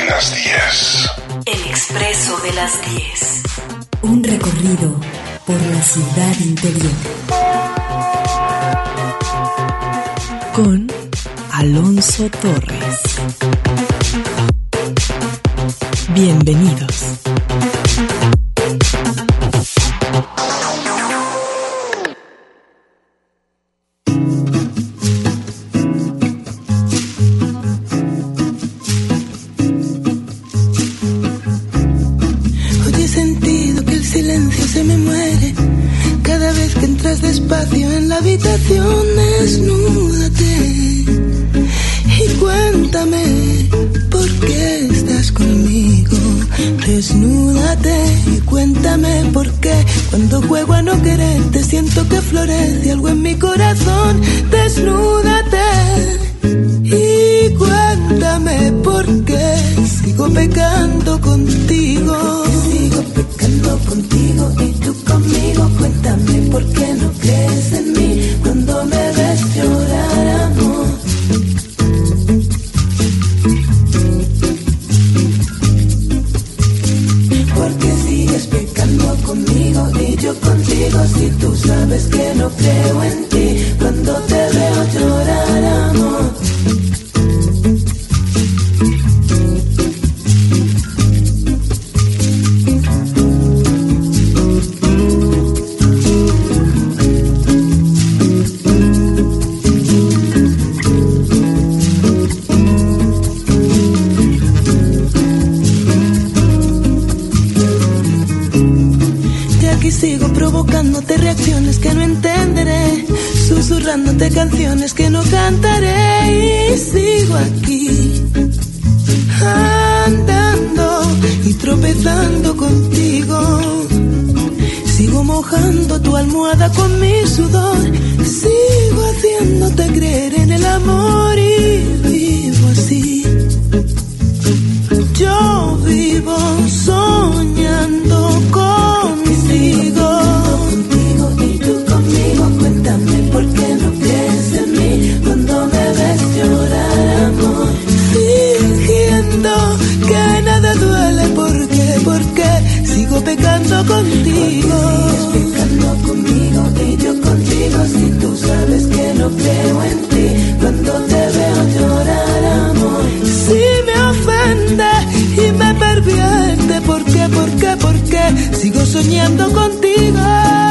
las 10. El Expreso de las 10. Un recorrido por la ciudad interior. Con Alonso Torres. Bienvenidos. Despacio en la habitación, desnúdate y cuéntame por qué estás conmigo. Desnúdate y cuéntame por qué cuando juego a no quererte siento que florece algo en mi corazón. Desnúdate y cuéntame por qué sigo pecando contigo. Sigo pecando contigo y tú conmigo. Cuéntame por qué no crees en mí cuando me ves llorar, amor. Porque sigues pecando conmigo y yo contigo. Si tú sabes que no creo en ti cuando te veo llorar, amor. Sigo provocándote reacciones que no entenderé, susurrándote canciones que no cantaré. Y sigo aquí, andando y tropezando contigo. Sigo mojando tu almohada con mi sudor. Sigo haciéndote creer en el amor y vivo así. Yo vivo soñando contigo y tú conmigo. Cuéntame por qué no crees en mí cuando me ves llorar, amor. Fingiendo que nada duele, ¿por qué sigo pecando contigo? Sigues pecando conmigo y yo contigo. Si tú sabes que no creo en ti cuando te veo llorar, amor. Si me ofende y me pervierte, ¿por qué sigo soñando contigo?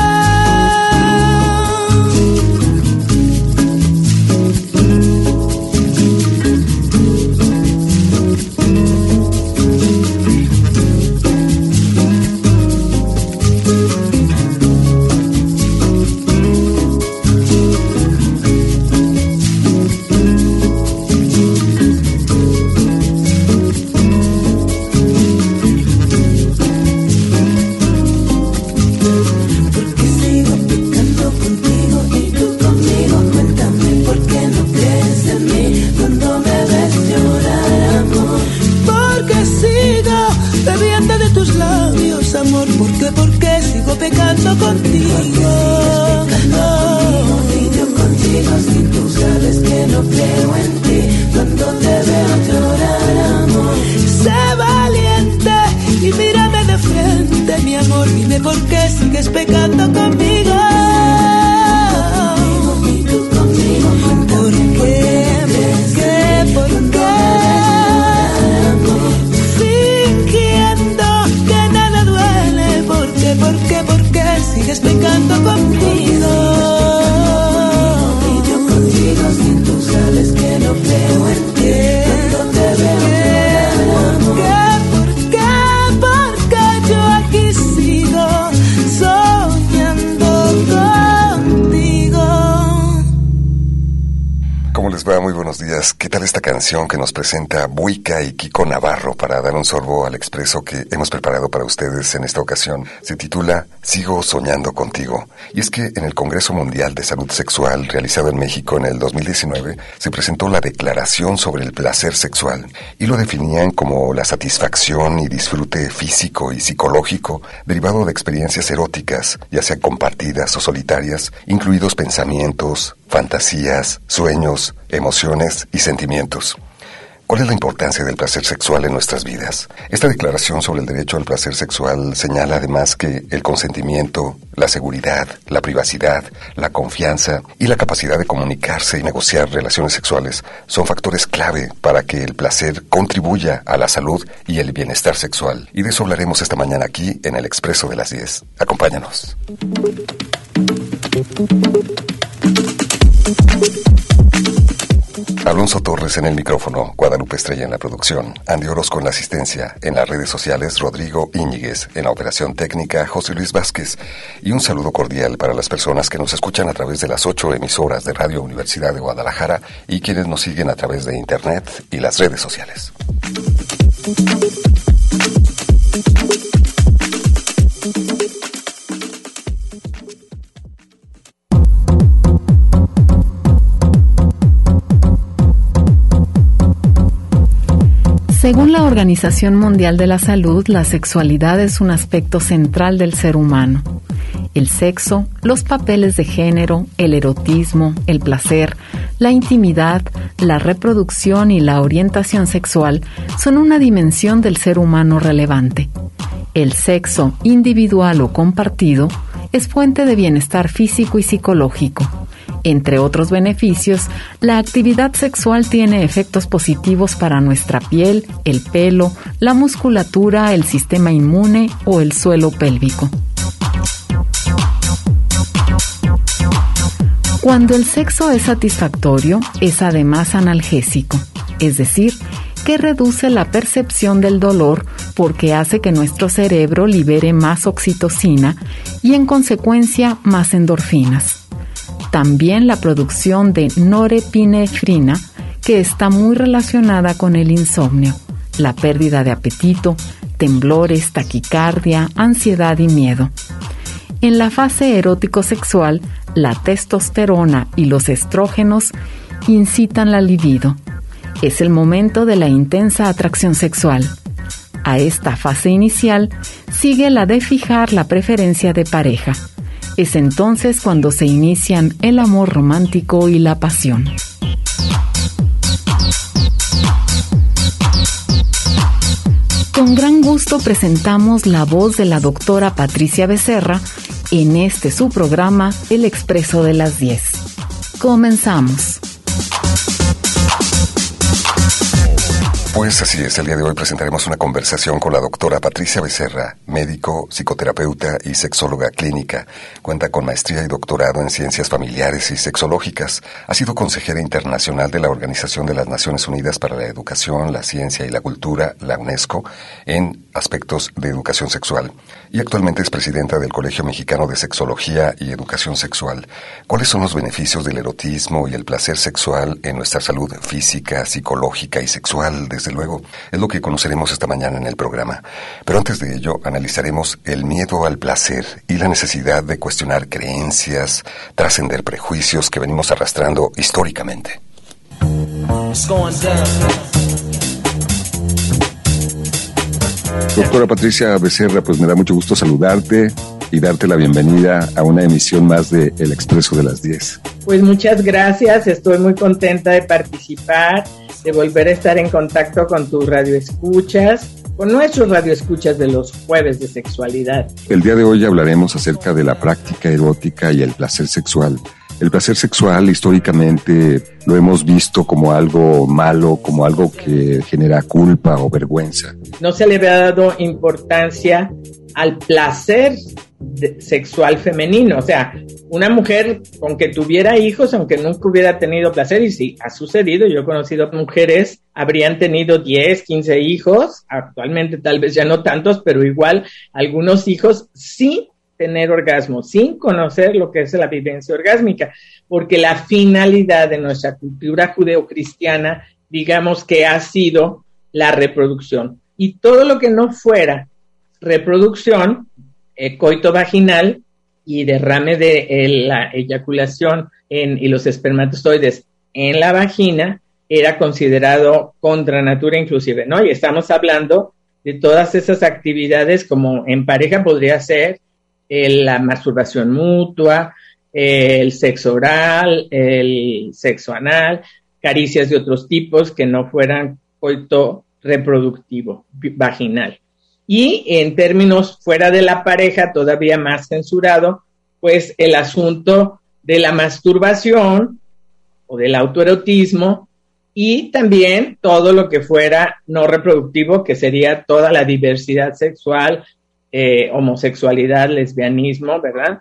¿Por qué sigo pecando contigo? Y yo contigo. Si tú sabes que no creo en ti cuando te veo llorar, amor. Sé valiente y mírame de frente, mi amor. Dime por qué sigues pecando conmigo. Y tú conmigo. ¿Por qué? ¿Por qué sigues pecando conmigo? Y yo contigo. Si tú sabes que no creo en ti cuando te veo llorar, ¿por qué yo aquí sigo soñando contigo? ¿Cómo les va? Muy buenos días. ¿Qué tal esta canción que nos presenta Buica y Kiko Navarro para dar un sorbo al expreso que hemos preparado para ustedes en esta ocasión? Se titula Sigo soñando contigo. Y es que en el Congreso Mundial de Salud Sexual realizado en México en el 2019 se presentó la Declaración sobre el Placer Sexual y lo definían como la satisfacción y disfrute físico y psicológico derivado de experiencias eróticas, ya sean compartidas o solitarias, incluidos pensamientos, fantasías, sueños, emociones y sentimientos. ¿Cuál es la importancia del placer sexual en nuestras vidas? Esta declaración sobre el derecho al placer sexual señala además que el consentimiento, la seguridad, la privacidad, la confianza y la capacidad de comunicarse y negociar relaciones sexuales son factores clave para que el placer contribuya a la salud y el bienestar sexual. Y de eso hablaremos esta mañana aquí en el Expreso de las 10. Acompáñanos. Alonso Torres en el micrófono, Guadalupe Estrella en la producción, Andy Orozco en la asistencia, en las redes sociales Rodrigo Íñiguez, en la operación técnica José Luis Vázquez, y un saludo cordial para las personas que nos escuchan a través de las 8 emisoras de Radio Universidad de Guadalajara y quienes nos siguen a través de Internet y las redes sociales. Según la Organización Mundial de la Salud, la sexualidad es un aspecto central del ser humano. El sexo, los papeles de género, el erotismo, el placer, la intimidad, la reproducción y la orientación sexual son una dimensión del ser humano relevante. El sexo, individual o compartido, es fuente de bienestar físico y psicológico. Entre otros beneficios, la actividad sexual tiene efectos positivos para nuestra piel, el pelo, la musculatura, el sistema inmune o el suelo pélvico. Cuando el sexo es satisfactorio, es además analgésico, es decir, que reduce la percepción del dolor porque hace que nuestro cerebro libere más oxitocina y en consecuencia más endorfinas. También la producción de norepinefrina, que está muy relacionada con el insomnio, la pérdida de apetito, temblores, taquicardia, ansiedad y miedo. En la fase erótico-sexual, la testosterona y los estrógenos incitan la libido. Es el momento de la intensa atracción sexual. A esta fase inicial sigue la de fijar la preferencia de pareja. Es entonces cuando se inician el amor romántico y la pasión. Con gran gusto presentamos la voz de la doctora Patricia Becerra en este su programa, El Expreso de las 10. Comenzamos. Pues así es, el día de hoy presentaremos una conversación con la doctora Patricia Becerra, médico, psicoterapeuta y sexóloga clínica. Cuenta con maestría y doctorado en ciencias familiares y sexológicas. Ha sido consejera internacional de la Organización de las Naciones Unidas para la Educación, la Ciencia y la Cultura, la UNESCO, en aspectos de educación sexual. Y actualmente es presidenta del Colegio Mexicano de Sexología y Educación Sexual. ¿Cuáles son los beneficios del erotismo y el placer sexual en nuestra salud física, psicológica y sexual? Desde luego, es lo que conoceremos esta mañana en el programa. Pero antes de ello, analizaremos el miedo al placer y la necesidad de cuestionar creencias, trascender prejuicios que venimos arrastrando históricamente. Doctora Patricia Becerra, pues me da mucho gusto saludarte y darte la bienvenida a una emisión más de El Expreso de las 10. Pues muchas gracias, estoy muy contenta de participar, de volver a estar en contacto con tus radioescuchas, con nuestros radioescuchas de los jueves de sexualidad. El día de hoy hablaremos acerca de la práctica erótica y el placer sexual. El placer sexual históricamente lo hemos visto como algo malo, como algo que genera culpa o vergüenza. No se le había dado importancia al placer sexual femenino, o sea, una mujer con que tuviera hijos, aunque nunca hubiera tenido placer, y sí, ha sucedido, yo he conocido mujeres, habrían tenido 10, 15 hijos, actualmente tal vez ya no tantos, pero igual algunos hijos sí tener orgasmo, sin conocer lo que es la vivencia orgásmica, porque la finalidad de nuestra cultura judeocristiana, digamos que ha sido la reproducción. Y todo lo que no fuera reproducción, coito vaginal y derrame de la eyaculación y los espermatozoides en la vagina, era considerado contra natura inclusive, ¿no? Y estamos hablando de todas esas actividades como en pareja podría ser la masturbación mutua, el sexo oral, el sexo anal, caricias de otros tipos que no fueran coito reproductivo vaginal. Y en términos fuera de la pareja, todavía más censurado, pues el asunto de la masturbación o del autoerotismo, y también todo lo que fuera no reproductivo, que sería toda la diversidad sexual, homosexualidad, lesbianismo, ¿verdad?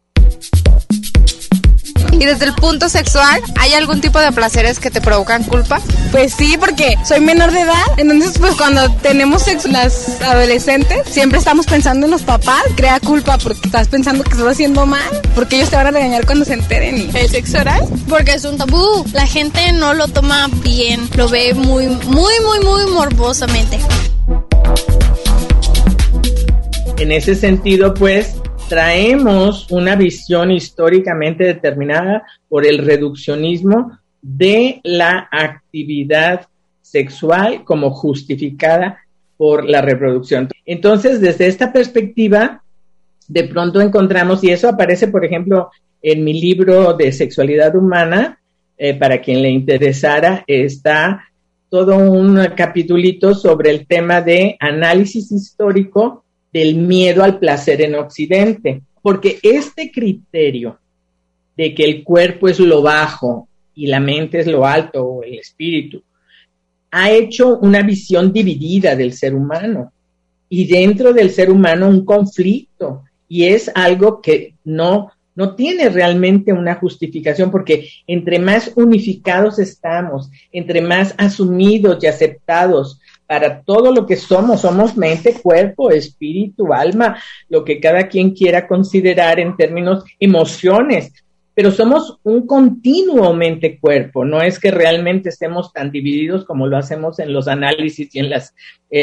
Y desde el punto sexual, ¿hay algún tipo de placeres que te provocan culpa? Pues sí, porque soy menor de edad, entonces pues cuando tenemos sexo las adolescentes, siempre estamos pensando en los papás, crea culpa porque estás pensando que estás haciendo mal, porque ellos te van a regañar cuando se enteren. ¿Y el sexo oral? Porque es un tabú, la gente no lo toma bien, lo ve muy morbosamente. En ese sentido, pues, traemos una visión históricamente determinada por el reduccionismo de la actividad sexual como justificada por la reproducción. Entonces, desde esta perspectiva, de pronto encontramos, y eso aparece, por ejemplo, en mi libro de Sexualidad Humana, para quien le interesara, está todo un capitulito sobre el tema de análisis histórico del miedo al placer en Occidente, porque este criterio de que el cuerpo es lo bajo y la mente es lo alto, o el espíritu, ha hecho una visión dividida del ser humano, y dentro del ser humano un conflicto, y es algo que no tiene realmente una justificación, porque entre más unificados estamos, entre más asumidos y aceptados para todo lo que somos mente, cuerpo, espíritu, alma, lo que cada quien quiera considerar en términos emociones, pero somos un continuo mente-cuerpo, no es que realmente estemos tan divididos como lo hacemos en los análisis y en las,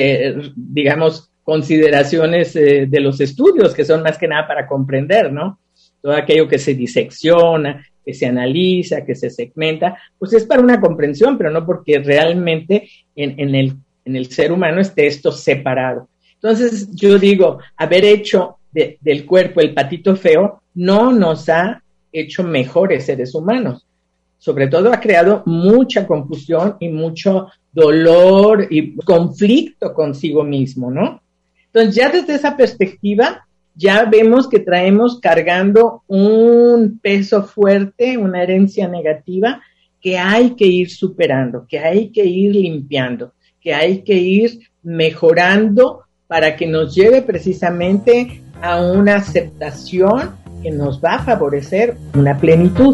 digamos, consideraciones de los estudios, que son más que nada para comprender, ¿no? Todo aquello que se disecciona, que se analiza, que se segmenta, pues es para una comprensión, pero no porque realmente en el ser humano esté esto separado. Entonces, yo digo, haber hecho del cuerpo el patito feo no nos ha hecho mejores seres humanos. Sobre todo ha creado mucha confusión y mucho dolor y conflicto consigo mismo, ¿no? Entonces, ya desde esa perspectiva, ya vemos que traemos cargando un peso fuerte, una herencia negativa que hay que ir superando, que hay que ir limpiando, que hay que ir mejorando para que nos lleve precisamente a una aceptación que nos va a favorecer una plenitud.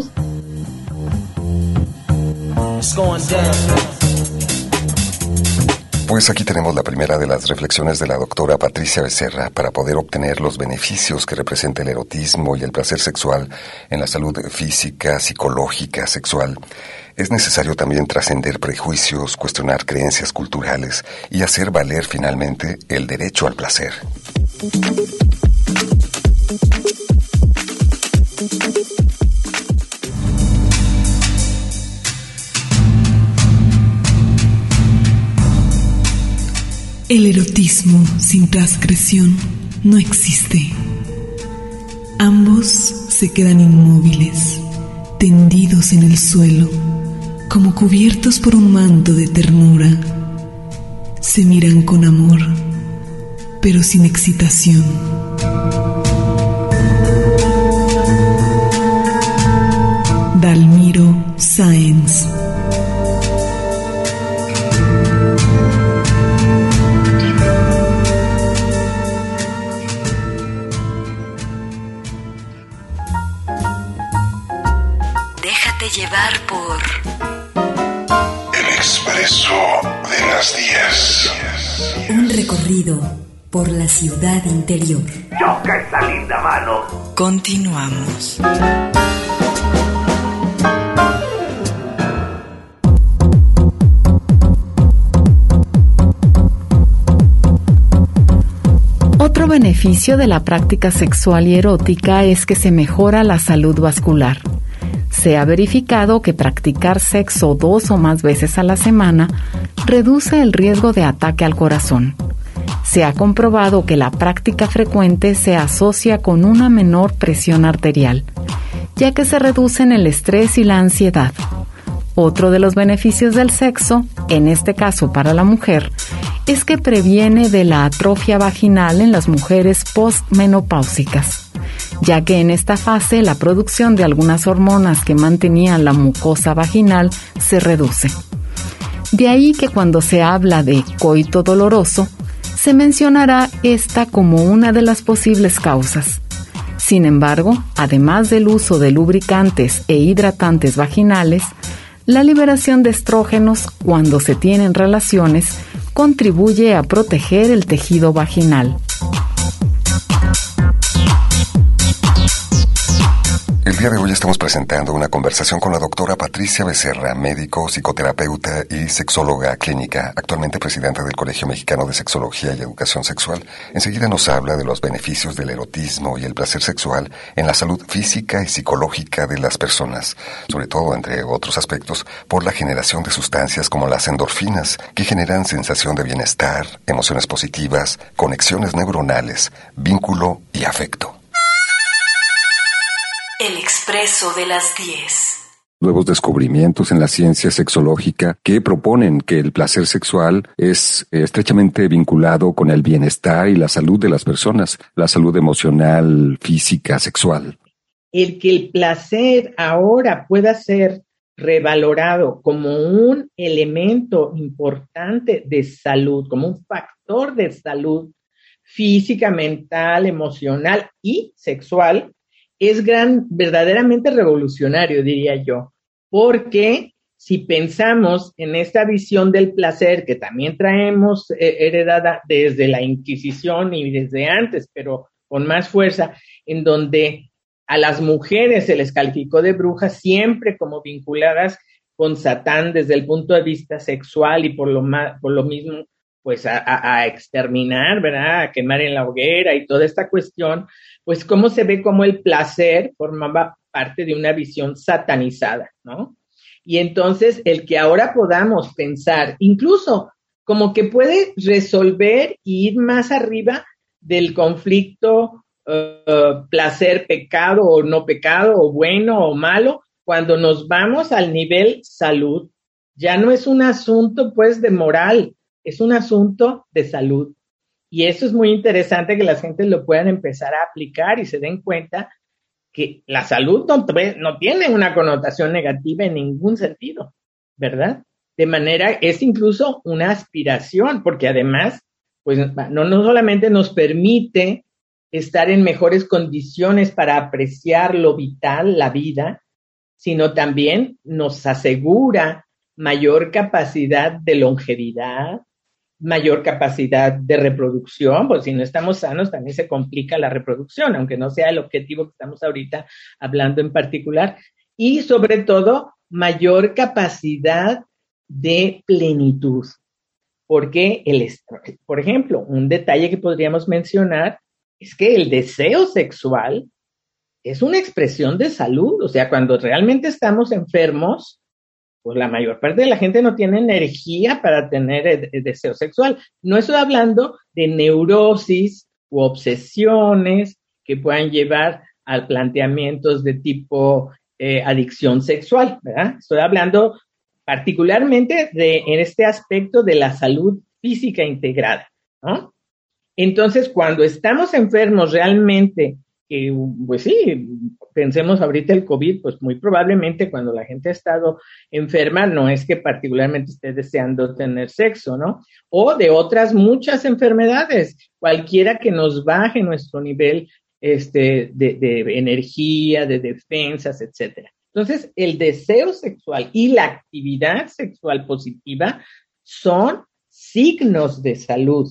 Pues aquí tenemos la primera de las reflexiones de la doctora Patricia Becerra para poder obtener los beneficios que representa el erotismo y el placer sexual en la salud física, psicológica, sexual. Es necesario también trascender prejuicios, cuestionar creencias culturales y hacer valer finalmente el derecho al placer. El erotismo sin transgresión no existe. Ambos se quedan inmóviles, tendidos en el suelo, como cubiertos por un manto de ternura. Se miran con amor, pero sin excitación. Dalmiro Sáenz. Llevar por El Expreso de las 10. Un recorrido por la ciudad interior. ¡Choca esa linda mano! Continuamos. Otro beneficio de la práctica sexual y erótica es que se mejora la salud vascular. Se ha verificado que practicar sexo 2 o más veces a la semana reduce el riesgo de ataque al corazón. Se ha comprobado que la práctica frecuente se asocia con una menor presión arterial, ya que se reducen el estrés y la ansiedad. Otro de los beneficios del sexo en este caso para la mujer, es que previene de la atrofia vaginal en las mujeres postmenopáusicas, ya que en esta fase la producción de algunas hormonas que mantenían la mucosa vaginal se reduce. De ahí que cuando se habla de coito doloroso, se mencionará esta como una de las posibles causas. Sin embargo, además del uso de lubricantes e hidratantes vaginales, la liberación de estrógenos cuando se tienen relaciones contribuye a proteger el tejido vaginal. El día de hoy estamos presentando una conversación con la doctora Patricia Becerra, médico, psicoterapeuta y sexóloga clínica, actualmente presidenta del Colegio Mexicano de Sexología y Educación Sexual. Enseguida nos habla de los beneficios del erotismo y el placer sexual en la salud física y psicológica de las personas, sobre todo, entre otros aspectos, por la generación de sustancias como las endorfinas, que generan sensación de bienestar, emociones positivas, conexiones neuronales, vínculo y afecto. El expreso de las 10. Nuevos descubrimientos en la ciencia sexológica que proponen que el placer sexual es estrechamente vinculado con el bienestar y la salud de las personas, la salud emocional, física, sexual. El que el placer ahora pueda ser revalorado como un elemento importante de salud, como un factor de salud física, mental, emocional y sexual, es verdaderamente revolucionario, diría yo, porque si pensamos en esta visión del placer que también traemos heredada desde la Inquisición y desde antes, pero con más fuerza, en donde a las mujeres se les calificó de brujas siempre como vinculadas con Satán desde el punto de vista sexual y por lo mismo pues a exterminar, ¿verdad? A quemar en la hoguera y toda esta cuestión, pues cómo se ve como el placer formaba parte de una visión satanizada, ¿no? Y entonces el que ahora podamos pensar, incluso como que puede resolver y ir más arriba del conflicto placer, pecado o no pecado, o bueno o malo, cuando nos vamos al nivel salud, ya no es un asunto pues de moral, es un asunto de salud. Y eso es muy interesante que las gentes lo puedan empezar a aplicar y se den cuenta que la salud no tiene una connotación negativa en ningún sentido, ¿verdad? De manera, es incluso una aspiración, porque además, pues no solamente nos permite estar en mejores condiciones para apreciar lo vital, la vida, sino también nos asegura mayor capacidad de longevidad, mayor capacidad de reproducción, pues si no estamos sanos también se complica la reproducción, aunque no sea el objetivo que estamos ahorita hablando en particular, y sobre todo mayor capacidad de plenitud, porque por ejemplo, un detalle que podríamos mencionar es que el deseo sexual es una expresión de salud, o sea, cuando realmente estamos enfermos, pues la mayor parte de la gente no tiene energía para tener el deseo sexual. No estoy hablando de neurosis u obsesiones que puedan llevar a planteamientos de tipo adicción sexual, ¿verdad? Estoy hablando particularmente en este aspecto de la salud física integrada, ¿no? Entonces, cuando estamos enfermos realmente, pues sí, pensemos ahorita el COVID, pues muy probablemente cuando la gente ha estado enferma, no es que particularmente esté deseando tener sexo, ¿no? O de otras muchas enfermedades, cualquiera que nos baje nuestro nivel de energía, de defensas, etcétera. Entonces, el deseo sexual y la actividad sexual positiva son signos de salud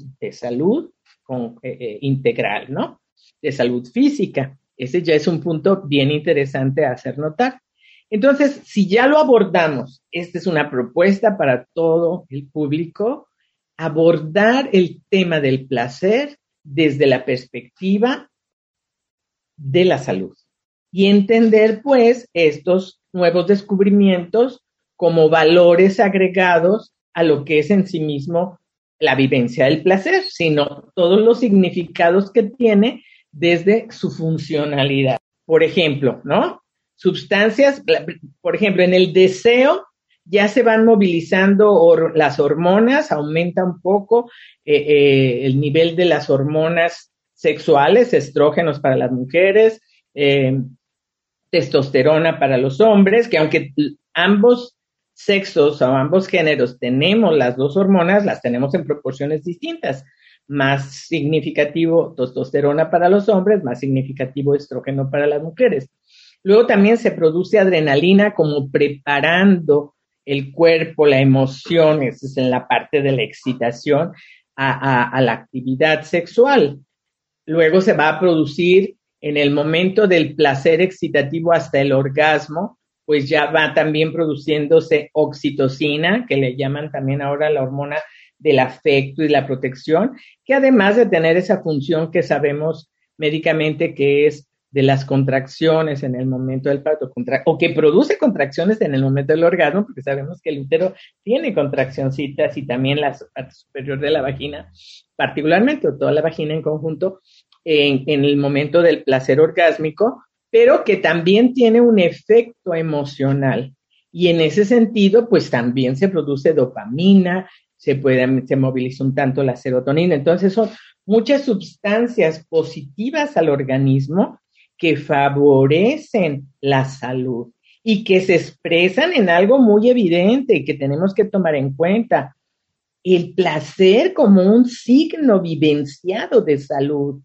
integral, ¿no? De salud física. Ese ya es un punto bien interesante a hacer notar. Entonces, si ya lo abordamos, esta es una propuesta para todo el público, abordar el tema del placer desde la perspectiva de la salud y entender, pues, estos nuevos descubrimientos como valores agregados a lo que es en sí mismo la vivencia del placer, sino todos los significados que tiene desde su funcionalidad. Por ejemplo, ¿no? Sustancias, por ejemplo, en el deseo, ya se van movilizando las hormonas, aumenta un poco el nivel de las hormonas sexuales, estrógenos para las mujeres, testosterona para los hombres, que aunque ambos sexos o ambos géneros tenemos las dos hormonas, las tenemos en proporciones distintas. Más significativo testosterona para los hombres, más significativo estrógeno para las mujeres. Luego también se produce adrenalina como preparando el cuerpo, la emoción, eso es en la parte de la excitación, a la actividad sexual. Luego se va a producir en el momento del placer excitativo hasta el orgasmo, pues ya va también produciéndose oxitocina, que le llaman también ahora la hormona del afecto y la protección, que además de tener esa función que sabemos médicamente que es de las contracciones en el momento del parto, o que produce contracciones en el momento del orgasmo, porque sabemos que el útero tiene contraccioncitas y también la parte superior de la vagina, particularmente, o toda la vagina en conjunto, en el momento del placer orgásmico, pero que también tiene un efecto emocional. Y en ese sentido, pues también se produce dopamina, se moviliza un tanto la serotonina. Entonces son muchas sustancias positivas al organismo que favorecen la salud y que se expresan en algo muy evidente y que tenemos que tomar en cuenta. El placer como un signo vivenciado de salud.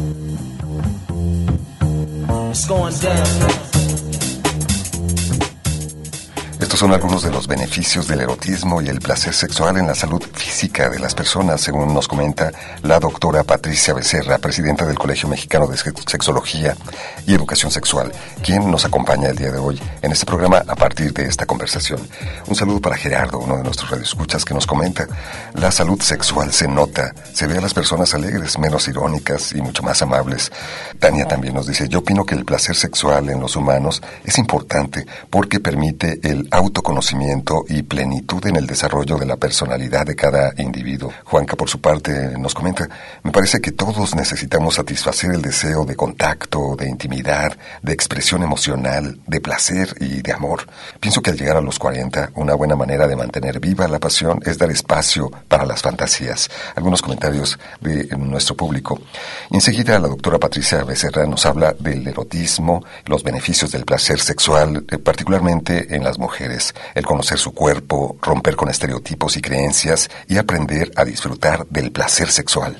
Estos son algunos de los beneficios del erotismo y el placer sexual en la salud física de las personas, según nos comenta la doctora Patricia Becerra, presidenta del Colegio Mexicano de Sexología y Educación Sexual, quien nos acompaña el día de hoy en este programa a partir de esta conversación. Un saludo para Gerardo, uno de nuestros radioescuchas, que nos comenta: la salud sexual se nota, se ve a las personas alegres, menos irónicas y mucho más amables. Tania también nos dice: yo opino que el placer sexual en los humanos es importante porque permite el autoconocimiento y plenitud en el desarrollo de la personalidad de cada individuo. Juanca, por su parte, nos comenta: me parece que todos necesitamos satisfacer el deseo de contacto, de intimidad, de expresión emocional, de placer y de amor. Pienso que al llegar a los 40, una buena manera de mantener viva la pasión es dar espacio para las fantasías. Algunos comentarios de nuestro público. Y enseguida la doctora Patricia Becerra nos habla del erotismo, los beneficios del placer sexual, particularmente en las mujeres, el conocer su cuerpo, romper con estereotipos y creencias y aprender a disfrutar del placer sexual.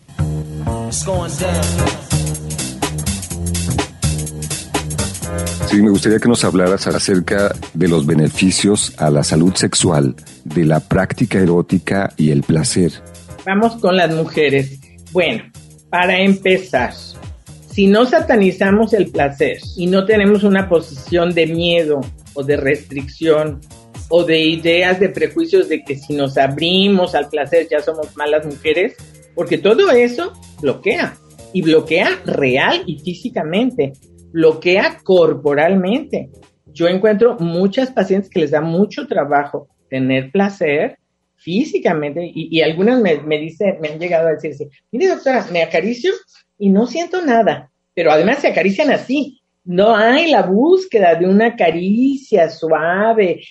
Sí, me gustaría que nos hablaras acerca de los beneficios a la salud sexual, de la práctica erótica y el placer. Vamos con las mujeres. Bueno, para empezar, si no satanizamos el placer y no tenemos una posición de miedo o de restricción o de ideas, de prejuicios de que si nos abrimos al placer ya somos malas mujeres, porque todo eso bloquea, y bloquea real y físicamente, bloquea corporalmente. Yo encuentro muchas pacientes que les da mucho trabajo tener placer físicamente, y algunas me han llegado a decir: mire, doctora, me acaricio y no siento nada, pero además se acarician así. No hay la búsqueda de una caricia suave,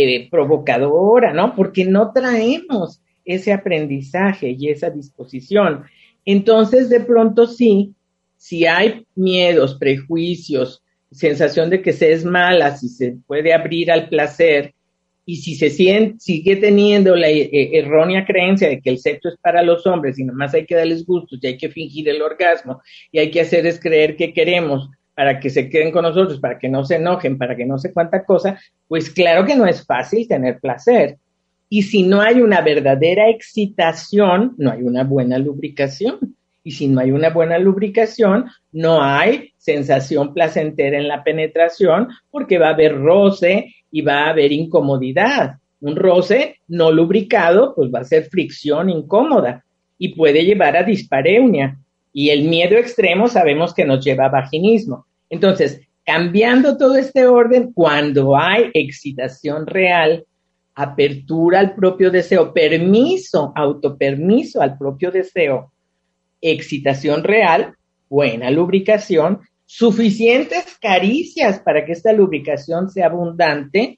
provocadora, ¿no? Porque no traemos ese aprendizaje y esa disposición. Entonces, de pronto sí, si hay miedos, prejuicios, sensación de que se es mala, si se puede abrir al placer, y si se sigue teniendo la errónea creencia de que el sexo es para los hombres y nomás hay que darles gustos y hay que fingir el orgasmo y hay que hacerles creer que queremos para que se queden con nosotros, para que no se enojen, para que no sé cuánta cosa, pues claro que no es fácil tener placer. Y si no hay una verdadera excitación, no hay una buena lubricación. Y si no hay una buena lubricación, no hay sensación placentera en la penetración, porque va a haber roce y va a haber incomodidad. Un roce no lubricado, pues va a ser fricción incómoda y puede llevar a dispareunia. Y el miedo extremo sabemos que nos lleva a vaginismo. Entonces, cambiando todo este orden, cuando hay excitación real, apertura al propio deseo, permiso, autopermiso al propio deseo, excitación real, buena lubricación, suficientes caricias para que esta lubricación sea abundante,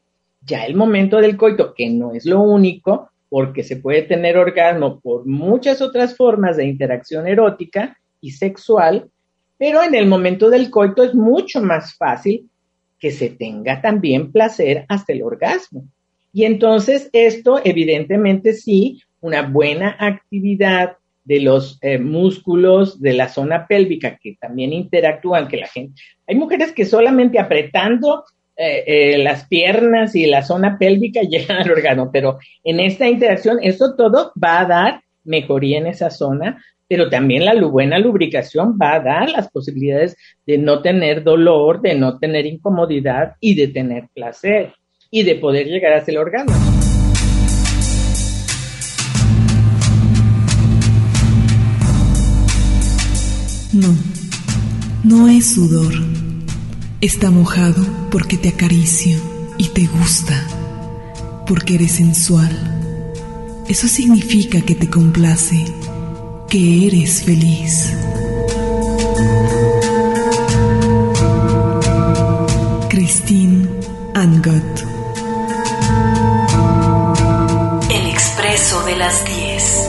Ya el momento del coito, que no es lo único, porque se puede tener orgasmo por muchas otras formas de interacción erótica y sexual, pero en el momento del coito es mucho más fácil que se tenga también placer hasta el orgasmo. Y entonces esto, evidentemente sí, una buena actividad de los músculos de la zona pélvica que también interactúan, que la gente, hay mujeres que solamente apretando las piernas y la zona pélvica llegan al orgasmo, pero en esta interacción eso todo va a dar mejoría en esa zona, pero también la buena lubricación va a dar las posibilidades de no tener dolor, de no tener incomodidad y de tener placer y de poder llegar hasta el orgasmo. No es sudor. Está mojado porque te acaricio y te gusta, porque eres sensual. Eso significa que te complace, que eres feliz. Christine Angot. El expreso de las 10.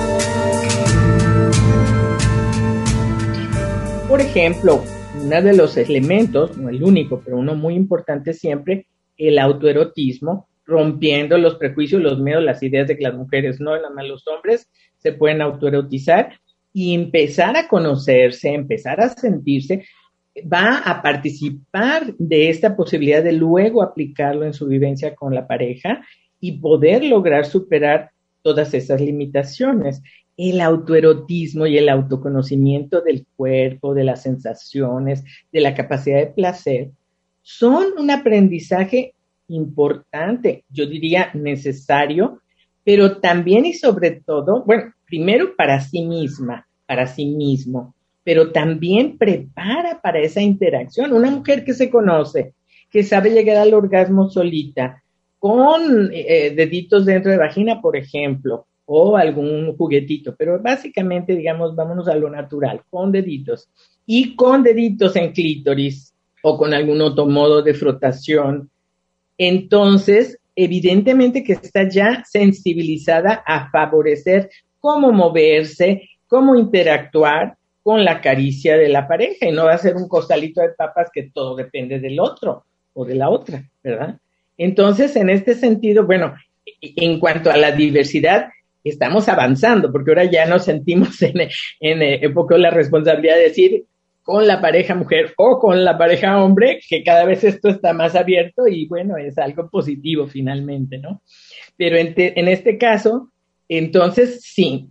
Por ejemplo, uno de los elementos, no el único, pero uno muy importante siempre, el autoerotismo, rompiendo los prejuicios, los miedos, las ideas de que las mujeres no, nada más los hombres se pueden autoerotizar y empezar a conocerse, empezar a sentirse, va a participar de esta posibilidad de luego aplicarlo en su vivencia con la pareja y poder lograr superar todas esas limitaciones. El autoerotismo y el autoconocimiento del cuerpo, de las sensaciones, de la capacidad de placer, son un aprendizaje importante, yo diría necesario, pero también y sobre todo, bueno, primero para sí misma, para sí mismo, pero también prepara para esa interacción. Una mujer que se conoce, que sabe llegar al orgasmo solita, con deditos dentro de vagina, por ejemplo, o algún juguetito, pero básicamente, digamos, vámonos a lo natural, con deditos, y con deditos en clítoris, o con algún otro modo de frotación, entonces, evidentemente que está ya sensibilizada a favorecer cómo moverse, cómo interactuar con la caricia de la pareja, y no va a ser un costalito de papas que todo depende del otro o de la otra, ¿verdad? Entonces, en este sentido, bueno, en cuanto a la diversidad, estamos avanzando, porque ahora ya nos sentimos en un poco la responsabilidad de decir con la pareja mujer o con la pareja hombre, que cada vez esto está más abierto y bueno, es algo positivo finalmente, ¿no? Pero en este caso, entonces sí,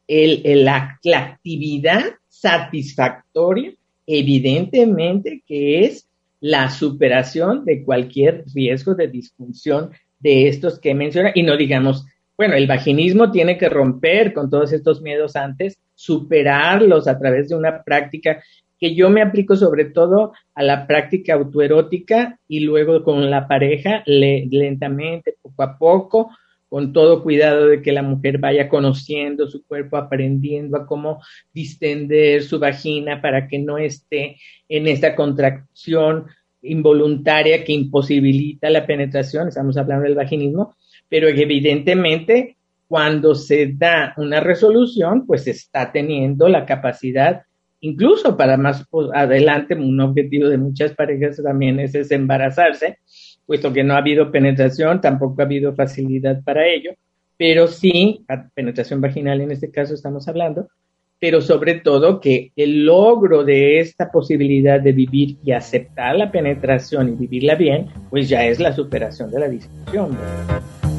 la actividad satisfactoria, evidentemente que es la superación de cualquier riesgo de disfunción de estos que menciona, y no digamos, bueno, el vaginismo tiene que romper con todos estos miedos antes, superarlos a través de una práctica que yo me aplico sobre todo a la práctica autoerótica y luego con la pareja lentamente, poco a poco, con todo cuidado de que la mujer vaya conociendo su cuerpo, aprendiendo a cómo distender su vagina para que no esté en esta contracción involuntaria que imposibilita la penetración, estamos hablando del vaginismo, pero evidentemente cuando se da una resolución, pues se está teniendo la capacidad, incluso para más adelante, un objetivo de muchas parejas también es embarazarse, puesto que no ha habido penetración, tampoco ha habido facilidad para ello, pero sí, penetración vaginal en este caso estamos hablando, pero sobre todo que el logro de esta posibilidad de vivir y aceptar la penetración y vivirla bien, pues ya es la superación de la disfunción, ¿verdad?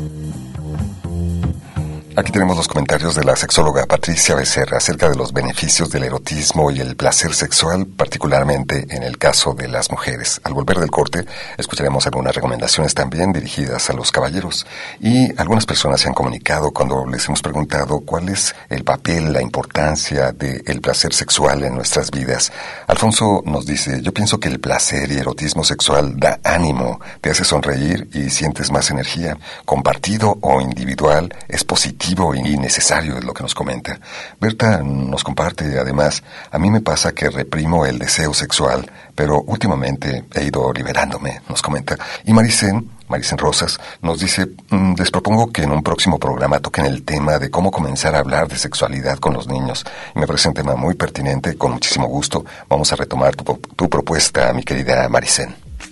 Aquí tenemos los comentarios de la sexóloga Patricia Becerra acerca de los beneficios del erotismo y el placer sexual, particularmente en el caso de las mujeres. Al volver del corte, escucharemos algunas recomendaciones también dirigidas a los caballeros. Y algunas personas se han comunicado cuando les hemos preguntado cuál es el papel, la importancia del placer sexual en nuestras vidas. Alfonso nos dice, yo pienso que el placer y erotismo sexual da ánimo, te hace sonreír y sientes más energía. Compartido o individual, es positivo y necesario, es lo que nos comenta. Berta nos comparte, además, a mí me pasa que reprimo el deseo sexual, pero últimamente he ido liberándome, nos comenta. Y Maricén Maricen Rosas, nos dice, les propongo que en un próximo programa toquen el tema de cómo comenzar a hablar de sexualidad con los niños. Y me parece un tema muy pertinente, con muchísimo gusto. Vamos a retomar tu propuesta, mi querida Maricen.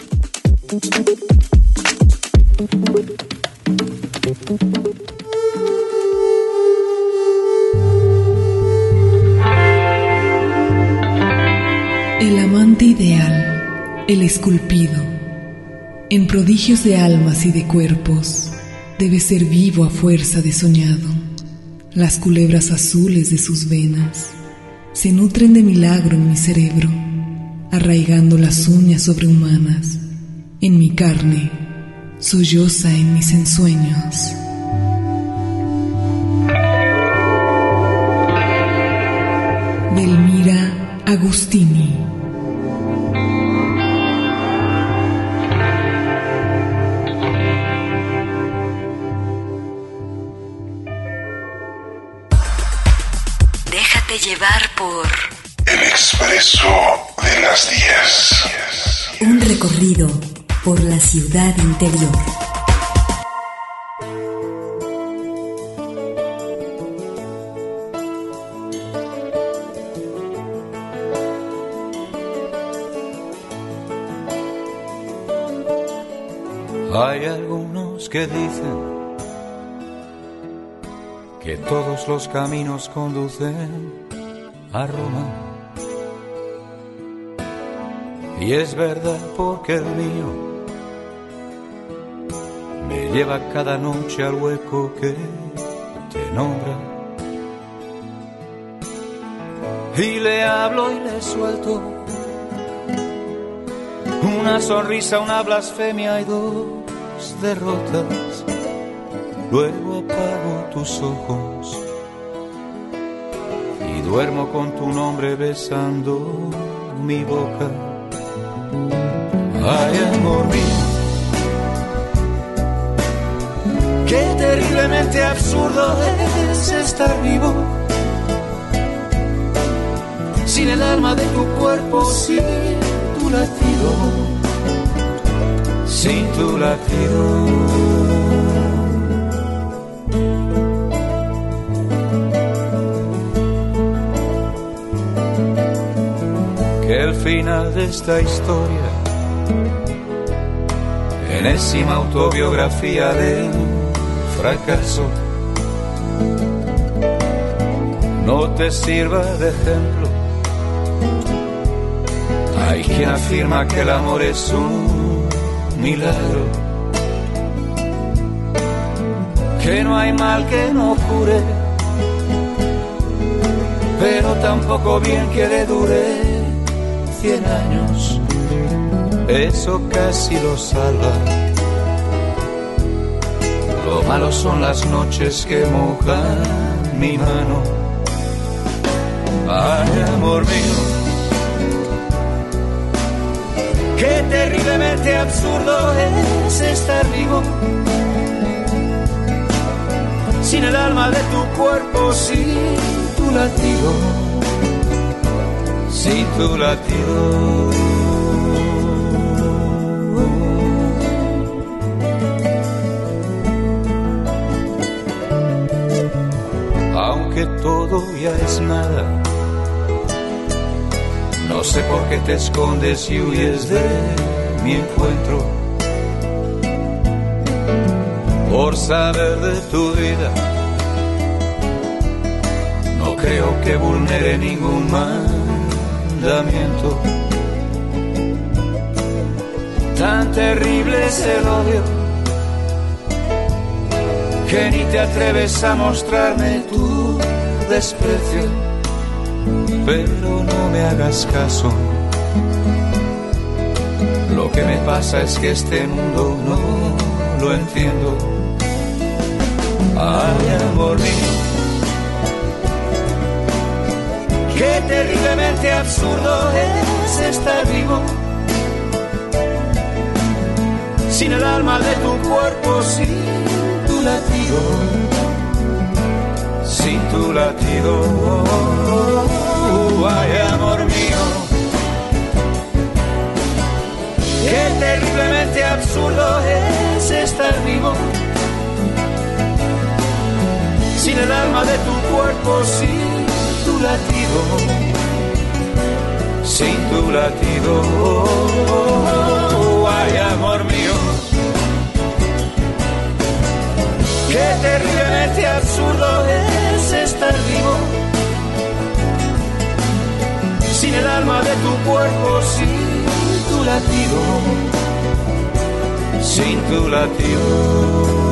El amante ideal, el esculpido, en prodigios de almas y de cuerpos, debe ser vivo a fuerza de soñado. Las culebras azules de sus venas se nutren de milagro en mi cerebro, arraigando las uñas sobrehumanas en mi carne, solloza en mis ensueños. Delmira Agustini. Déjate llevar por El Expreso de las 10. Un recorrido por la ciudad interior. Hay algunos que dicen que todos los caminos conducen a Roma. Y es verdad, porque el mío me lleva cada noche al hueco que te nombra. Y le hablo y le suelto una sonrisa, una blasfemia y dos derrotas. Luego apago tus ojos y duermo con tu nombre besando mi boca. Ay, amor mío, qué terriblemente absurdo es estar vivo sin el alma de tu cuerpo, sin tu latido, sin tu latido. Que el final de esta historia, enésima autobiografía de un fracaso, no te sirva de ejemplo. Hay quien afirma que el amor es un milagro, que no hay mal que no cure, pero tampoco bien que le dure 100 años. Eso casi lo salva. Lo malo son las noches que mojan mi mano. Ay, amor mío, qué terriblemente absurdo es estar vivo sin el alma de tu cuerpo, sin tu latido, sin tu latido. Aunque todo ya es nada, no sé por qué te escondes y huyes de mi encuentro. Por saber de tu vida, no creo que vulnere ningún mandamiento. Tan terrible es el odio que ni te atreves a mostrarme tu desprecio. Pero no me hagas caso, lo que me pasa es que este mundo no lo entiendo. Ay, amor mío, qué terriblemente absurdo es estar vivo sin el alma de tu cuerpo, sin tu latido, sin tu latido. Ay, amor mío, qué terriblemente absurdo es cuerpo sin tu latido, sin tu latido. Ay, amor mío, qué terriblemente absurdo es estar vivo sin el alma de tu cuerpo, sin tu latido, sin tu latido.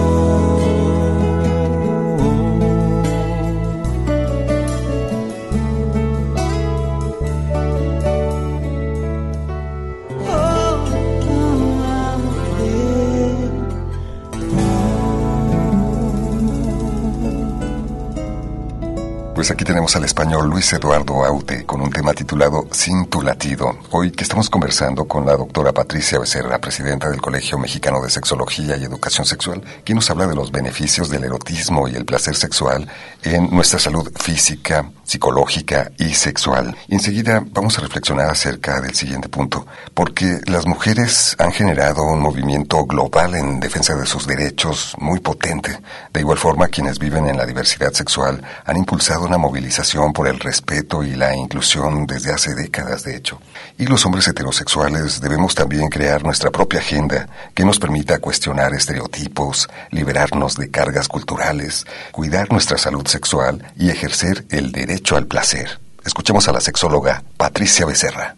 Pues aquí tenemos al español Luis Eduardo Aute con un tema titulado Sin tu latido. Hoy que estamos conversando con la doctora Patricia Becerra, presidenta del Colegio Mexicano de Sexología y Educación Sexual, quien nos habla de los beneficios del erotismo y el placer sexual en nuestra salud física, psicológica y sexual. Y enseguida vamos a reflexionar acerca del siguiente punto, porque las mujeres han generado un movimiento global en defensa de sus derechos muy potente. De igual forma, quienes viven en la diversidad sexual han impulsado una movilización por el respeto y la inclusión desde hace décadas, de hecho. Y los hombres heterosexuales debemos también crear nuestra propia agenda que nos permita cuestionar estereotipos, liberarnos de cargas culturales, cuidar nuestra salud sexual y ejercer el derecho al placer. Escuchemos a la sexóloga Patricia Becerra.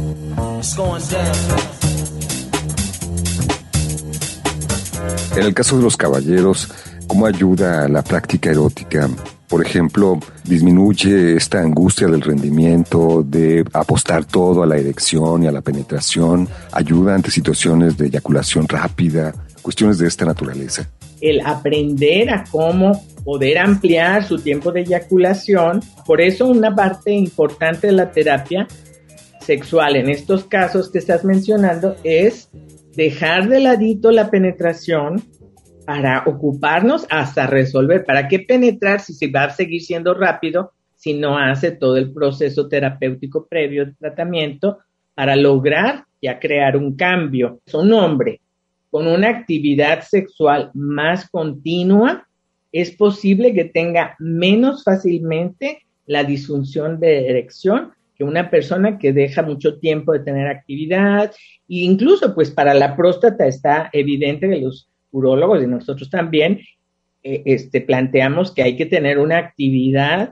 En el caso de los caballeros, ¿cómo ayuda la práctica erótica? Por ejemplo, disminuye esta angustia del rendimiento, de apostar todo a la erección y a la penetración, ayuda ante situaciones de eyaculación rápida, cuestiones de esta naturaleza. El aprender a cómo poder ampliar su tiempo de eyaculación, por eso una parte importante de la terapia sexual en estos casos que estás mencionando es dejar de ladito la penetración para ocuparnos hasta resolver. ¿Para qué penetrar si se va a seguir siendo rápido si no hace todo el proceso terapéutico previo de tratamiento para lograr ya crear un cambio? Un hombre con una actividad sexual más continua es posible que tenga menos fácilmente la disfunción de erección que una persona que deja mucho tiempo de tener actividad. E incluso pues para la próstata está evidente que los urólogos y nosotros también planteamos que hay que tener una actividad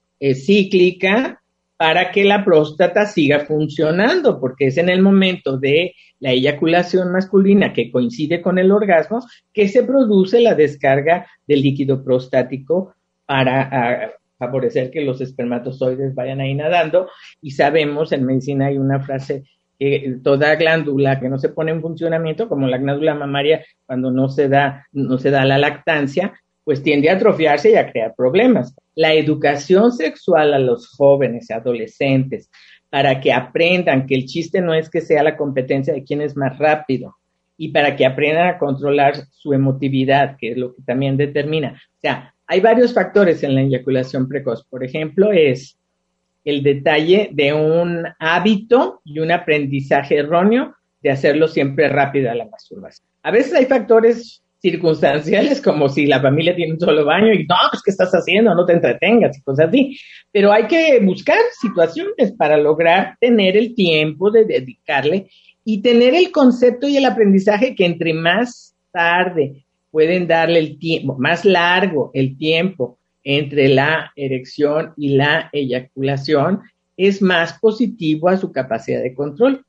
cíclica para que la próstata siga funcionando, porque es en el momento de la eyaculación masculina que coincide con el orgasmo que se produce la descarga del líquido prostático para favorecer que los espermatozoides vayan ahí nadando. Y sabemos, en medicina hay una frase que toda glándula que no se pone en funcionamiento, como la glándula mamaria, cuando no se da la lactancia, pues tiende a atrofiarse y a crear problemas. La educación sexual a los jóvenes y adolescentes, para que aprendan que el chiste no es que sea la competencia de quién es más rápido, y para que aprendan a controlar su emotividad, que es lo que también determina. O sea, hay varios factores en la eyaculación precoz. Por ejemplo, es el detalle de un hábito y un aprendizaje erróneo de hacerlo siempre rápido a la masturbación. A veces hay factores circunstanciales, como si la familia tiene un solo baño y no, pues ¿qué estás haciendo? No te entretengas y cosas así. Pero hay que buscar situaciones para lograr tener el tiempo de dedicarle y tener el concepto y el aprendizaje que entre más tarde pueden darle el tiempo, más largo el tiempo entre la erección y la eyaculación, es más positivo a su capacidad de control.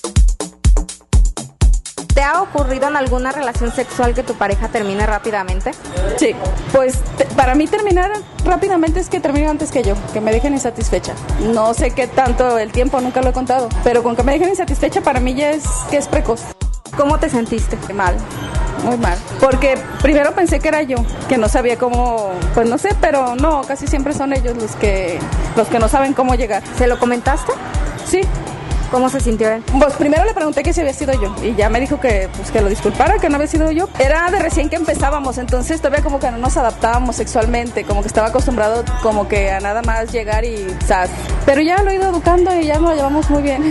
¿Te ha ocurrido en alguna relación sexual que tu pareja termine rápidamente? Sí, pues para mí terminar rápidamente es que termine antes que yo, que me dejen insatisfecha. No sé qué tanto el tiempo, nunca lo he contado, pero con que me dejen insatisfecha para mí ya es que es precoz. ¿Cómo te sentiste? Mal. Muy mal, porque primero pensé que era yo, que no sabía cómo, pues no sé, pero no, casi siempre son ellos los que no saben cómo llegar. ¿Se lo comentaste? Sí. ¿Cómo se sintió él? Pues primero le pregunté que si había sido yo y ya me dijo que pues que lo disculpara, que no había sido yo. Era de recién que empezábamos, entonces todavía como que no nos adaptábamos sexualmente, como que estaba acostumbrado como que a nada más llegar y ¡zas! Pero ya lo he ido educando y ya nos lo llevamos muy bien.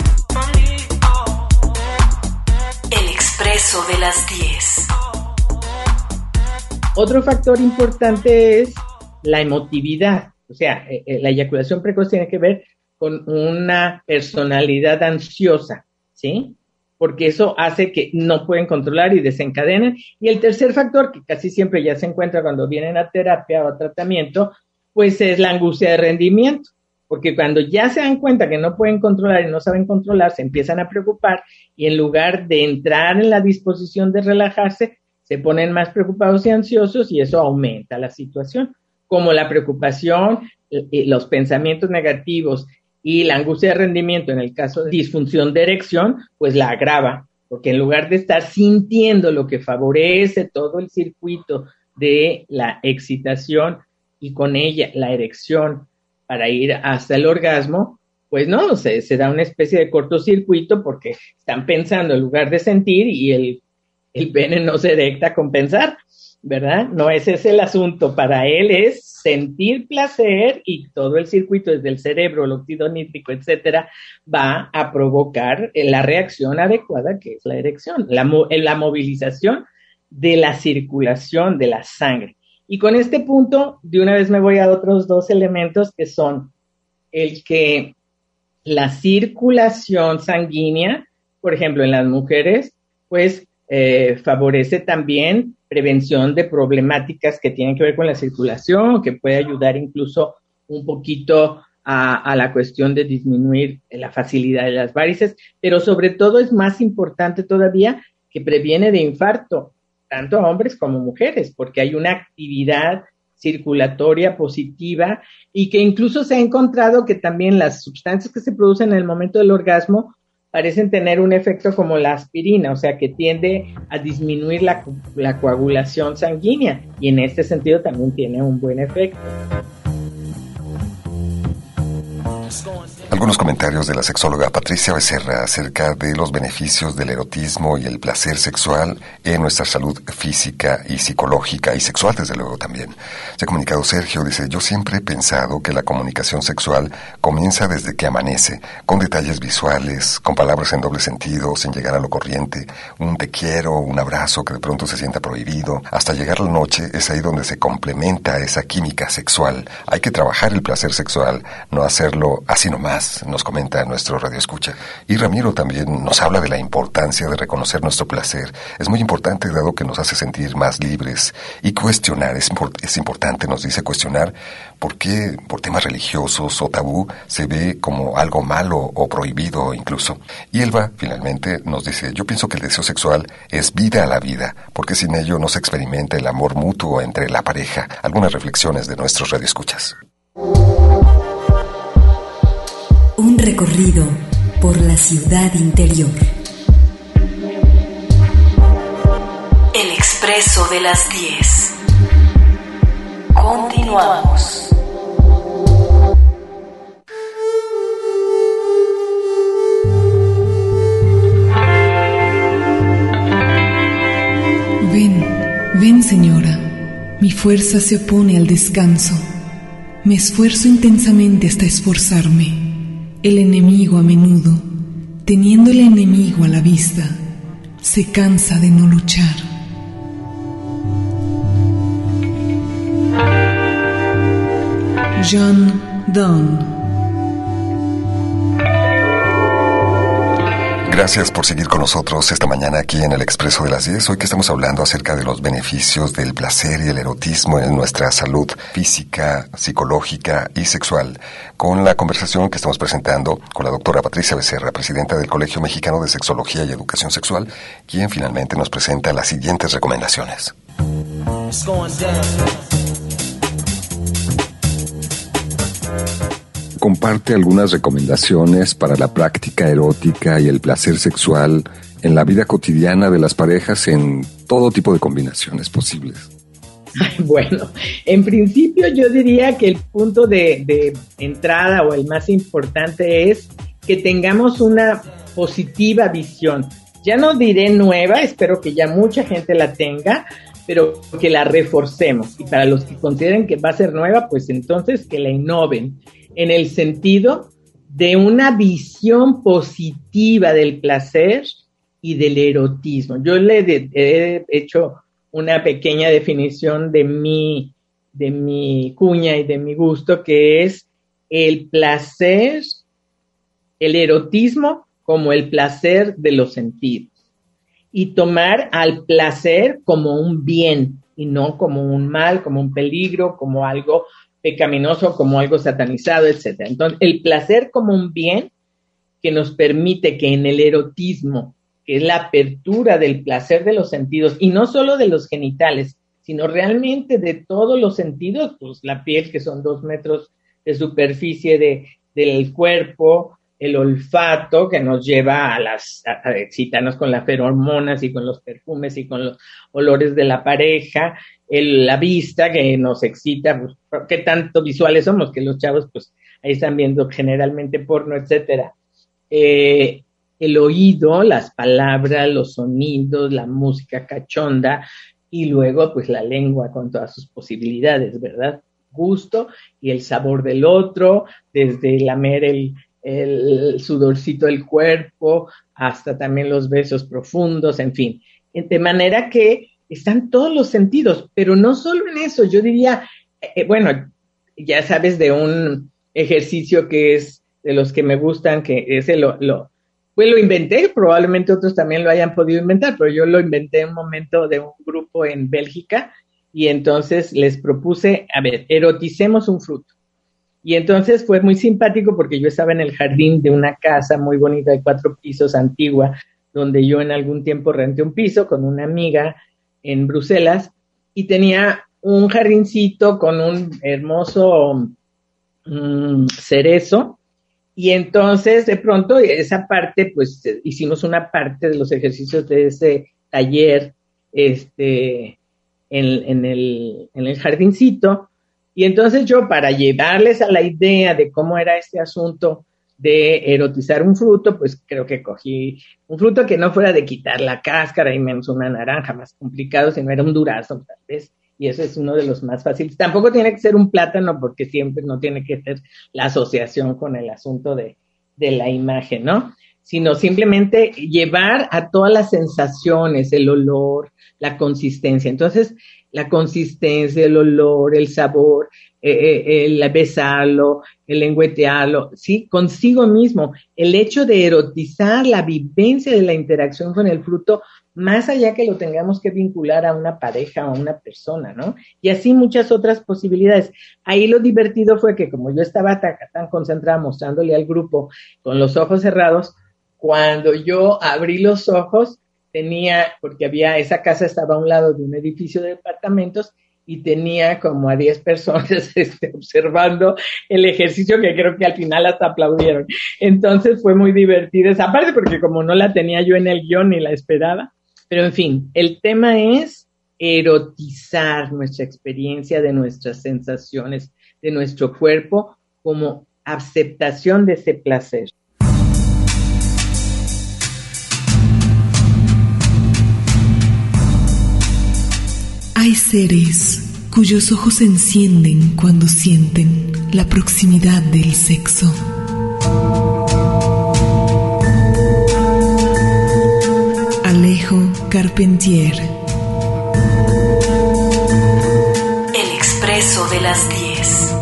El Expreso de las 10. Otro factor importante es la emotividad. O sea, la eyaculación precoz tiene que ver con una personalidad ansiosa, ¿sí? Porque eso hace que no pueden controlar y desencadenen. Y el tercer factor, que casi siempre ya se encuentra cuando vienen a terapia o a tratamiento, pues es la angustia de rendimiento. Porque cuando ya se dan cuenta que no pueden controlar y no saben controlar, se empiezan a preocupar y en lugar de entrar en la disposición de relajarse, se ponen más preocupados y ansiosos y eso aumenta la situación. Como la preocupación, los pensamientos negativos y la angustia de rendimiento en el caso de disfunción de erección, pues la agrava, porque en lugar de estar sintiendo lo que favorece todo el circuito de la excitación y con ella la erección para ir hasta el orgasmo, pues no, se da una especie de cortocircuito porque están pensando en lugar de sentir y el pene no se erecta con pensar, ¿verdad? No ese es el asunto, para él es sentir placer y todo el circuito desde el cerebro, el óxido nítrico, etcétera, va a provocar la reacción adecuada que es la erección, la movilización de la circulación de la sangre. Y con este punto, de una vez me voy a otros dos elementos que son el que la circulación sanguínea, por ejemplo, en las mujeres, pues favorece también prevención de problemáticas que tienen que ver con la circulación, que puede ayudar incluso un poquito a la cuestión de disminuir la facilidad de las varices, pero sobre todo es más importante todavía que previene de infarto, tanto a hombres como mujeres, porque hay una actividad circulatoria positiva y que incluso se ha encontrado que también las sustancias que se producen en el momento del orgasmo parecen tener un efecto como la aspirina, o sea, que tiende a disminuir la coagulación sanguínea y en este sentido también tiene un buen efecto. Algunos comentarios de la sexóloga Patricia Becerra acerca de los beneficios del erotismo y el placer sexual en nuestra salud física y psicológica y sexual, desde luego también. Se ha comunicado Sergio, dice: yo siempre he pensado que la comunicación sexual comienza desde que amanece, con detalles visuales, con palabras en doble sentido, sin llegar a lo corriente, un te quiero, un abrazo que de pronto se sienta prohibido. Hasta llegar la noche es ahí donde se complementa esa química sexual. Hay que trabajar el placer sexual, no hacerlo así nomás, nos comenta nuestro radioescucha. Y Ramiro también nos habla de la importancia de reconocer nuestro placer. Es muy importante, dado que nos hace sentir más libres. Y cuestionar, es importante, nos dice, cuestionar por qué, por temas religiosos o tabú, se ve como algo malo o prohibido incluso. Y Elba, finalmente, nos dice: yo pienso que el deseo sexual es vida a la vida, porque sin ello no se experimenta el amor mutuo entre la pareja. Algunas reflexiones de nuestros radioescuchas. Un recorrido por la ciudad interior. El expreso de las 10. Continuamos. Ven señora, mi fuerza se opone al descanso. Me esfuerzo intensamente hasta esforzarme. El enemigo a menudo, teniendo el enemigo a la vista, se cansa de no luchar. John Donne. Gracias por seguir con nosotros esta mañana aquí en el Expreso de las 10. Hoy que estamos hablando acerca de los beneficios del placer y el erotismo en nuestra salud física, psicológica y sexual, con la conversación que estamos presentando con la doctora Patricia Becerra, presidenta del Colegio Mexicano de Sexología y Educación Sexual, quien finalmente nos presenta las siguientes recomendaciones. Comparte algunas recomendaciones para la práctica erótica y el placer sexual en la vida cotidiana de las parejas en todo tipo de combinaciones posibles. Bueno, en principio yo diría que el punto de entrada o el más importante es que tengamos una positiva visión. Ya no diré nueva, espero que ya mucha gente la tenga, pero que la reforcemos. Y para los que consideren que va a ser nueva, pues entonces que la innoven, en el sentido de una visión positiva del placer y del erotismo. Yo le he hecho una pequeña definición de mi mi cuña y de mi gusto, que es el placer, el erotismo como el placer de los sentidos. Y tomar al placer como un bien y no como un mal, como un peligro, como algo pecaminoso, como algo satanizado, etc. Entonces, el placer como un bien que nos permite que en el erotismo, que es la apertura del placer de los sentidos, y no solo de los genitales, sino realmente de todos los sentidos, pues la piel, que son 2 metros de superficie del cuerpo, el olfato, que nos lleva a excitarnos con las feromonas y con los perfumes y con los olores de la pareja, la vista, que nos excita, pues, ¿qué tanto visuales somos? Que los chavos, pues, ahí están viendo generalmente porno, etcétera. El oído, las palabras, los sonidos, la música cachonda, y luego, pues, la lengua con todas sus posibilidades, ¿verdad? Gusto y el sabor del otro, desde lamer el sudorcito del cuerpo, hasta también los besos profundos, en fin. De manera que están todos los sentidos, pero no solo en eso, yo diría, bueno, ya sabes de un ejercicio que es de los que me gustan, que ese pues lo inventé, probablemente otros también lo hayan podido inventar, pero yo lo inventé en un momento de un grupo en Bélgica, y entonces les propuse, a ver, eroticemos un fruto. Y entonces fue muy simpático porque yo estaba en el jardín de una casa muy bonita de 4 pisos, antigua, donde yo en algún tiempo renté un piso con una amiga en Bruselas, y tenía un jardincito con un hermoso cerezo, y entonces de pronto esa parte, pues hicimos una parte de los ejercicios de ese taller en el jardincito. Y entonces yo, para llevarles a la idea de cómo era este asunto de erotizar un fruto, pues creo que cogí un fruto que no fuera de quitar la cáscara, y menos una naranja, más complicado, sino era un durazno, tal vez, y eso es uno de los más fáciles. Tampoco tiene que ser un plátano, porque siempre no tiene que ser la asociación con el asunto de la imagen, ¿no? Sino simplemente llevar a todas las sensaciones, el olor, la consistencia. Entonces, la consistencia, el olor, el sabor, el besarlo, el lengüetearlo, ¿sí? Consigo mismo. El hecho de erotizar la vivencia de la interacción con el fruto, más allá que lo tengamos que vincular a una pareja o a una persona, ¿no? Y así muchas otras posibilidades. Ahí lo divertido fue que, como yo estaba tan concentrada mostrándole al grupo con los ojos cerrados, cuando yo abrí los ojos, porque esa casa estaba a un lado de un edificio de departamentos, y tenía como a 10 personas observando el ejercicio, que creo que al final hasta aplaudieron. Entonces fue muy divertida esa parte, porque como no la tenía yo en el guión ni la esperaba. Pero en fin, el tema es erotizar nuestra experiencia de nuestras sensaciones, de nuestro cuerpo, como aceptación de ese placer. Hay seres cuyos ojos se encienden cuando sienten la proximidad del sexo. Alejo Carpentier. El expreso de las 10.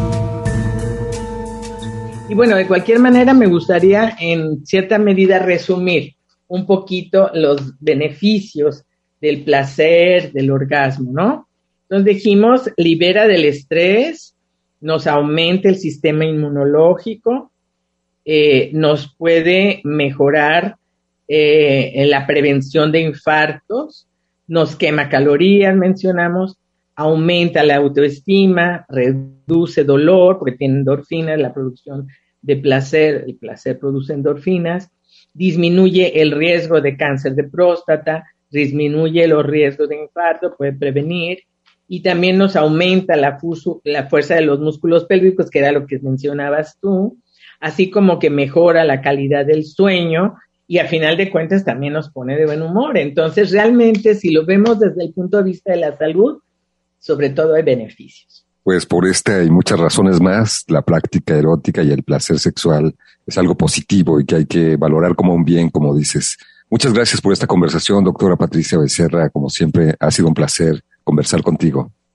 Y bueno, de cualquier manera me gustaría en cierta medida resumir un poquito los beneficios del placer, del orgasmo, ¿no? Entonces dijimos, libera del estrés, nos aumenta el sistema inmunológico, nos puede mejorar la prevención de infartos, nos quema calorías, mencionamos, aumenta la autoestima, reduce dolor, porque tiene endorfinas, la producción de placer, el placer produce endorfinas, disminuye el riesgo de cáncer de próstata, disminuye los riesgos de infarto, puede prevenir, y también nos aumenta la fuerza de los músculos pélvicos, que era lo que mencionabas tú, así como que mejora la calidad del sueño, y a final de cuentas también nos pone de buen humor. Entonces, realmente, si lo vemos desde el punto de vista de la salud, sobre todo hay beneficios. Pues por esta y muchas razones más, la práctica erótica y el placer sexual es algo positivo y que hay que valorar como un bien, como dices. Muchas gracias por esta conversación, doctora Patricia Becerra. Como siempre, ha sido un placer conversar contigo.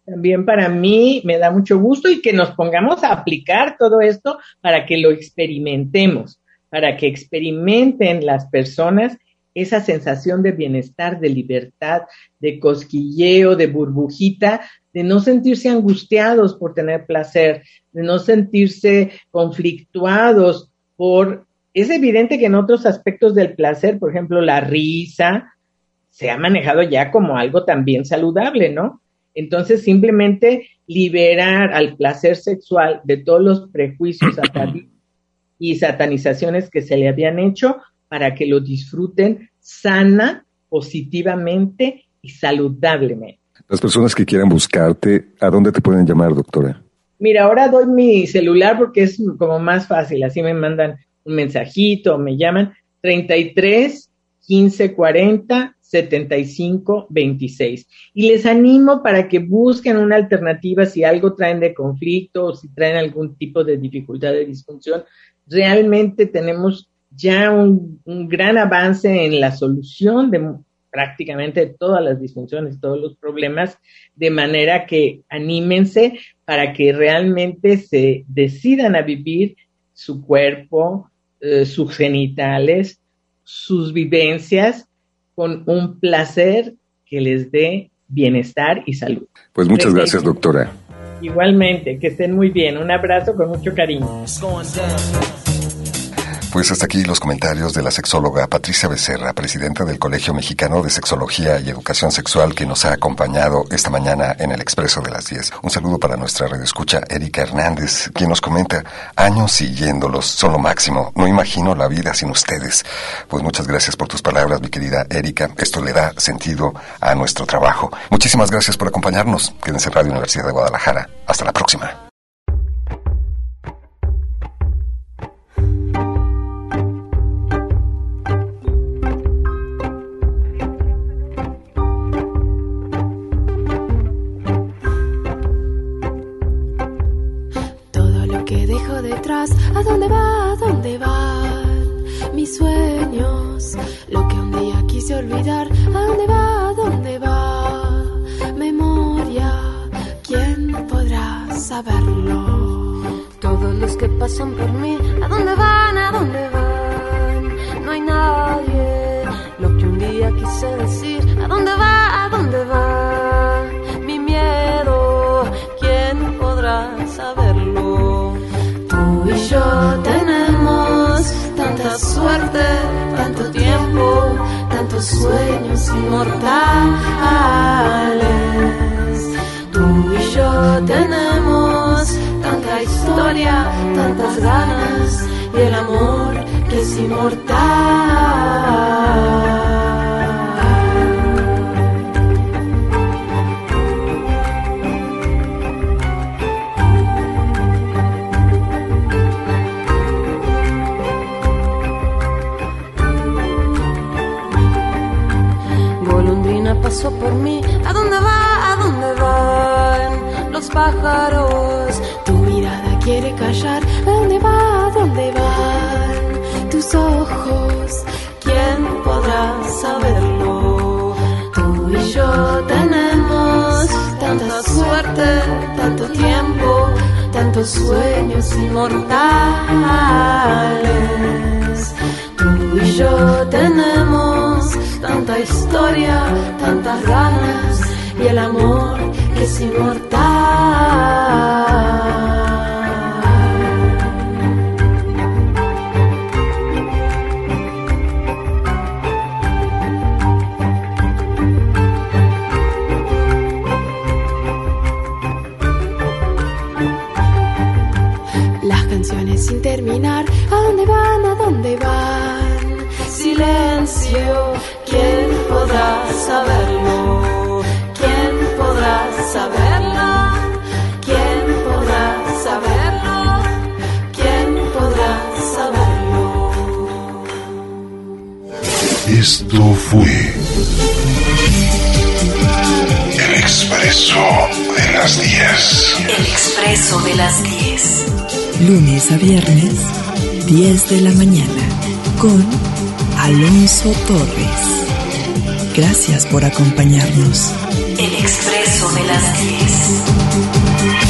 También para mí me da mucho gusto y que nos pongamos a aplicar todo esto para que lo experimentemos, para que experimenten las personas esa sensación de bienestar, de libertad, de cosquilleo, de burbujita, de no sentirse angustiados por tener placer, de no sentirse conflictuados por... Es evidente que en otros aspectos del placer, por ejemplo, la risa, se ha manejado ya como algo también saludable, ¿no? Entonces, simplemente liberar al placer sexual de todos los prejuicios y satanizaciones que se le habían hecho para que lo disfruten sana, positivamente y saludablemente. Las personas que quieran buscarte, ¿a dónde te pueden llamar, doctora? Mira, ahora doy mi celular porque es como más fácil, así me mandan un mensajito, me llaman 33 15 40 75 26. Y les animo para que busquen una alternativa si algo traen de conflicto o si traen algún tipo de dificultad de disfunción. Realmente tenemos ya un gran avance en la solución de prácticamente todas las disfunciones, todos los problemas, de manera que anímense para que realmente se decidan a vivir su cuerpo, sus genitales, sus vivencias con un placer que les dé bienestar y salud. Pues muchas gracias, doctora. Igualmente, que estén muy bien. Un abrazo con mucho cariño. Pues hasta aquí los comentarios de la sexóloga Patricia Becerra, presidenta del Colegio Mexicano de Sexología y Educación Sexual, que nos ha acompañado esta mañana en el Expreso de las 10. Un saludo para nuestra radioescucha Erika Hernández, quien nos comenta: años siguiéndolos, son lo máximo, no imagino la vida sin ustedes. Pues muchas gracias por tus palabras, mi querida Erika. Esto le da sentido a nuestro trabajo. Muchísimas gracias por acompañarnos. Quédense en Radio Universidad de Guadalajara. Hasta la próxima. ¿A dónde va? ¿A dónde van mis sueños? Lo que un día quise olvidar. ¿A dónde va? ¿A dónde va? Memoria, ¿quién podrá saberlo? Todos los que pasan por mí, ¿a dónde van? ¿A dónde van? No hay nadie. Lo que un día quise decir. ¿A dónde va? ¿A dónde va? Mi miedo, ¿quién podrá saberlo? Tú y yo tenemos tanta suerte, tanto tiempo, tantos sueños inmortales. Tú y yo tenemos tanta historia, tantas ganas y el amor que es inmortal. Pasó por mí, ¿a dónde va? ¿A dónde van los pájaros? Tu mirada quiere callar, ¿a dónde va? ¿A dónde van tus ojos? ¿Quién podrá saberlo? Tú y yo tenemos tanta suerte, tanto tiempo, tantos sueños inmortales. Tú y yo tenemos tanta historia, tantas ganas y el amor que es inmortal. Las canciones sin terminar, ¿a dónde van? ¿A dónde van? Silencio, ¿quién podrá saberlo? ¿Quién podrá saberlo? ¿Quién podrá saberlo? ¿Quién podrá saberlo? Esto fue El Expreso de las 10. El Expreso de las 10. Lunes a viernes, 10 de la mañana, con Alonso Torres. Gracias por acompañarnos. El Expreso de las 10.